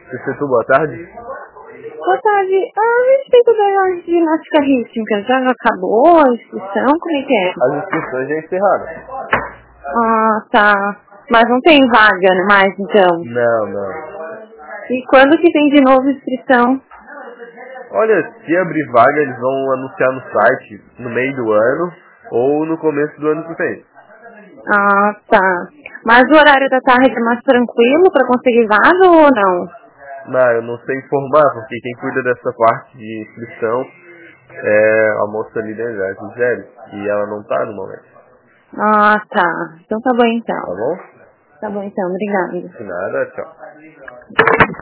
Você boa tarde? Boa tarde. A respeito da ginástica rítmica, já acabou a inscrição? Como é que é? As inscrições já encerraram. Ah, tá. Mas não tem vaga mais, então? Não. E quando que tem de novo inscrição? Olha, se abrir vaga, eles vão anunciar no site no meio do ano ou no começo do ano que vem. Ah, tá. Mas o horário da tarde é mais tranquilo para conseguir vaga ou não? Não, eu não sei informar, porque quem cuida dessa parte de inscrição é a moça ali, né, a Gisele, e ela não tá no momento. Ah, tá. Então tá bom então. Tá bom? Tá bom então, obrigada. De nada, tchau.